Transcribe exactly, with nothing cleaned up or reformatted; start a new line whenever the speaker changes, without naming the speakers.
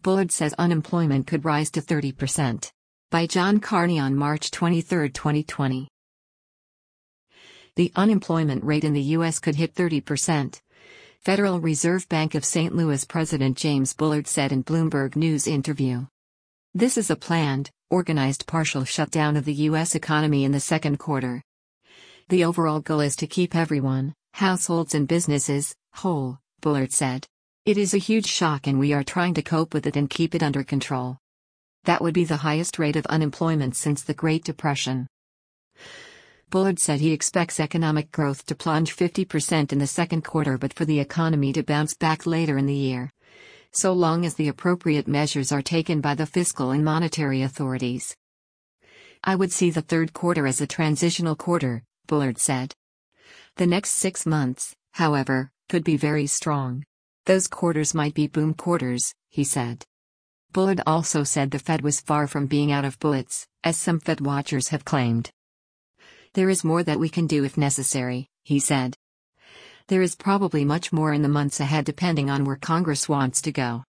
Bullard says unemployment could rise to thirty percent. By John Carney on March twenty-third, twenty twenty. The unemployment rate in the U S could hit thirty percent. Federal Reserve Bank of Saint Louis President James Bullard said in Bloomberg News interview. This is a planned, organized partial shutdown of the U S economy in the second quarter. The overall goal is to keep everyone, households and businesses, whole, Bullard said. It is a huge shock and we are trying to cope with it and keep it under control. That would be the highest rate of unemployment since the Great Depression. Bullard said he expects economic growth to plunge fifty percent in the second quarter but for the economy to bounce back later in the year, so long as the appropriate measures are taken by the fiscal and monetary authorities. I would see the third quarter as a transitional quarter, Bullard said. The next six months, however, could be very strong. Those quarters might be boom quarters, he said. Bullard also said the Fed was far from being out of bullets, as some Fed watchers have claimed. There is more that we can do if necessary, he said. There is probably much more in the months ahead depending on where Congress wants to go.